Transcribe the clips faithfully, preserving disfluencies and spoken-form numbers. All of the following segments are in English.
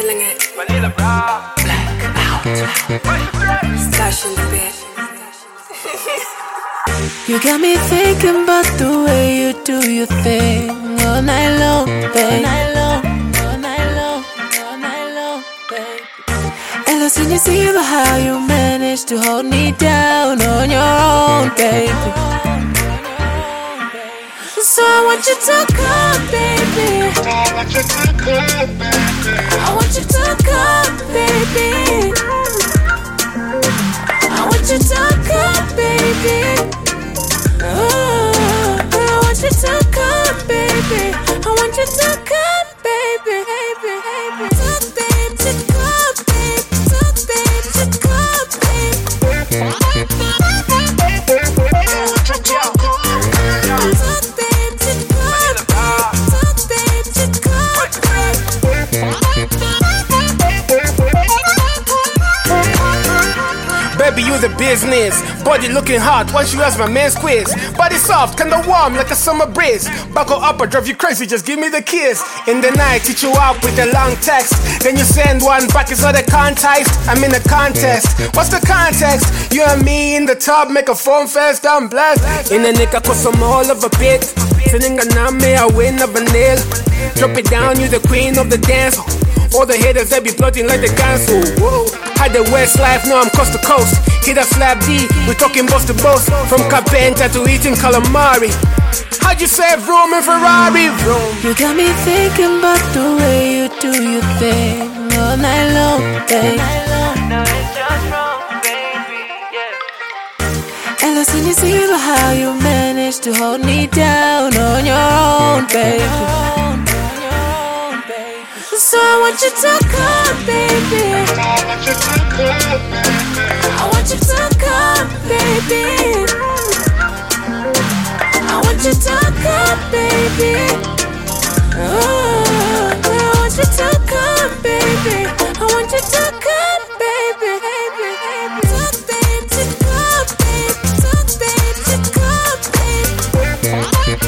feeling it. Black out. Stash in the bed. You got me thinking about the way you do your thing all night long, babe. All night long, all night long, all night long, babe. And I've seen you see about how you managed to hold me down on your own, baby. So I want you to come, baby. I want you to come, baby. I want you to come, baby. I want you to come, baby. Oh, I want you to come, baby. I want you to come, baby, baby, baby. Talk, babe, to come, babe. Talk, babe, to come, babe. Talk, babe, to come, babe. Talk, babe, to come, babe. Baby, you the business. Body looking hot once you ask my man's quiz. Body soft, kinda warm like a summer breeze. Buckle up, I drive you crazy, just give me the kiss. In the night, teach you out with a long text. Then you send one back, it's not a contest. I'm in a contest. What's the context? You and me in the tub, make a foam fest, I'm blessed. In the nick, I cause I'm all of a bit. Feeling a name, I win of a nail. Drop it down, you the queen of the dance. All the haters, they be plotting like the cancel. Whoa. Had the West life, now I'm coast to coast. Hit a slab D, we talking boss to boss. From Carpenta to eating calamari. How'd you save room in Ferrari? Vroom. You got me thinking about the way you do your thing all night long, babe. No, it's just wrong, baby, yeah. And I've seen you see about how you managed to hold me down on your own, baby. So I want you to come, baby. I want you to come, baby. I want you to come, baby. I want you to come, baby. Oh, I want you to come, baby. I want you to come, baby, baby, baby. Talk, babe, to come, babe. Talk, babe, to come, babe.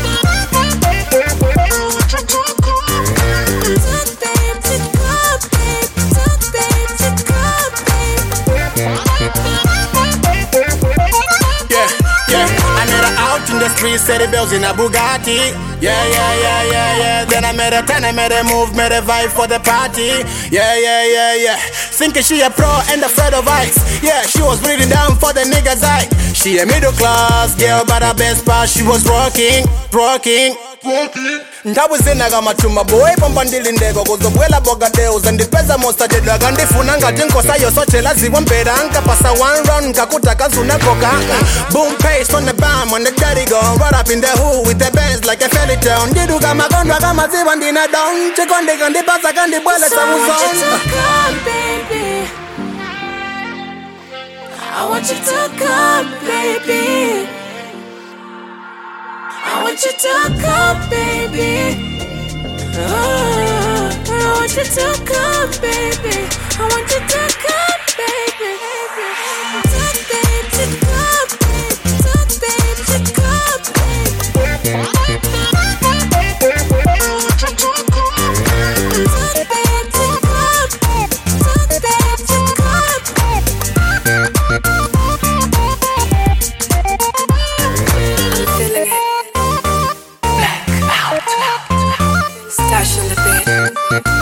In the street, said the bills in a Bugatti. Yeah, yeah, yeah, yeah, yeah. Then I made a ten, I made a move, made a vibe for the party. Yeah, yeah, yeah, yeah. Thinking she a pro and afraid of ice. Yeah, she was breathing down for the niggas' eye. She a middle class girl, but her best part she was rocking, rocking. Ndabuzinaga matuma boy pambandili ndego kuzobwela bogadeus andipeza most adedaga ndifuna ngati nkosa yosochela ziwa mpera nkapasa one round nkakuta kazuna koka. Boom paste on the bam on the daddy go right up in the hood with the bands like a fairy town. Ndiduka magondwa kama ziwa ndina down chikonde kandipasa kandibwele samuzon. So I want you to come, baby. I want you to come, baby. Oh, I want you to come, baby. I want you to come, baby. Talk, babe, to come, baby. Talk, babe, to come, baby. Talk, babe, to come, baby. Talk, babe, to Feeling it. Black out. Stash in the bed.